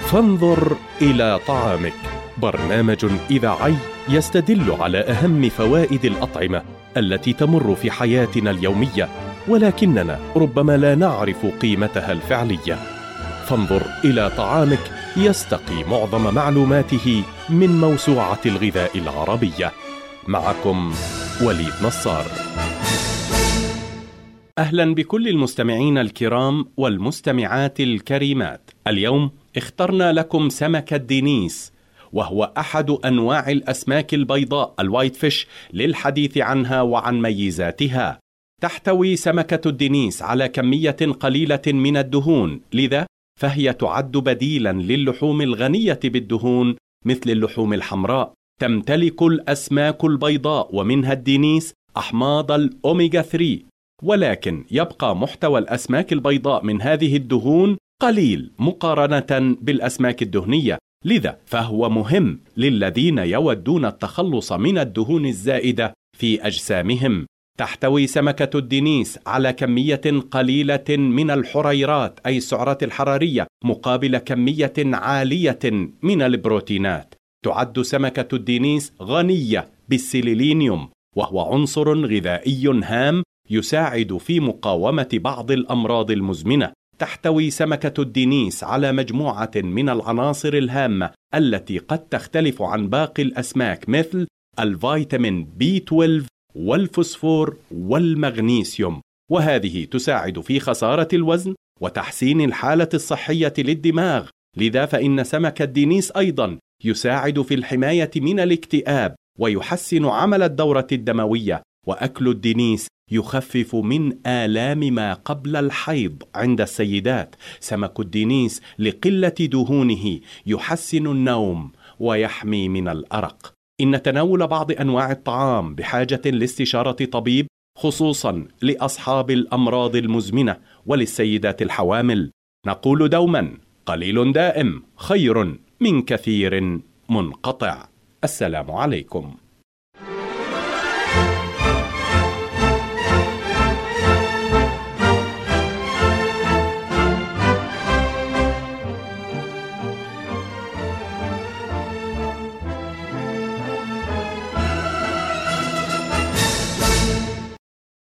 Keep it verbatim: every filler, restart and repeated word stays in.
فانظر إلى طعامك، برنامج إذاعي يستدل على أهم فوائد الأطعمة التي تمر في حياتنا اليومية، ولكننا ربما لا نعرف قيمتها الفعلية. فانظر إلى طعامك يستقي معظم معلوماته من موسوعة الغذاء العربية. معكم وليد نصار. أهلا بكل المستمعين الكرام والمستمعات الكريمات. اليوم اخترنا لكم سمك الدنيس، وهو أحد أنواع الأسماك البيضاء الوايت فيش للحديث عنها وعن ميزاتها. تحتوي سمكة الدنيس على كمية قليلة من الدهون، لذا فهي تعد بديلا للحوم الغنية بالدهون مثل اللحوم الحمراء. تمتلك الأسماك البيضاء ومنها الدنيس أحماض الأوميغا ثلاثة، ولكن يبقى محتوى الأسماك البيضاء من هذه الدهون قليل مقارنة بالأسماك الدهنية، لذا فهو مهم للذين يودون التخلص من الدهون الزائدة في أجسامهم. تحتوي سمكة الدنيس على كمية قليلة من الحريرات أي السعرات الحرارية مقابل كمية عالية من البروتينات. تعد سمكة الدنيس غنية بالسيلينيوم، وهو عنصر غذائي هام يساعد في مقاومة بعض الأمراض المزمنة. تحتوي سمكة الدنيس على مجموعة من العناصر الهامة التي قد تختلف عن باقي الأسماك، مثل الفيتامين بي اثنا عشر والفوسفور والمغنيسيوم، وهذه تساعد في خسارة الوزن وتحسين الحالة الصحية للدماغ. لذا فإن سمك الدنيس أيضا يساعد في الحماية من الاكتئاب ويحسن عمل الدورة الدموية. وأكل الدنيس يخفف من آلام ما قبل الحيض عند السيدات. سمك الدنيس لقلة دهونه يحسن النوم ويحمي من الأرق. إن تناول بعض أنواع الطعام بحاجة لاستشارة طبيب، خصوصا لأصحاب الأمراض المزمنة وللسيدات الحوامل. نقول دوما: قليل دائم خير من كثير منقطع. السلام عليكم.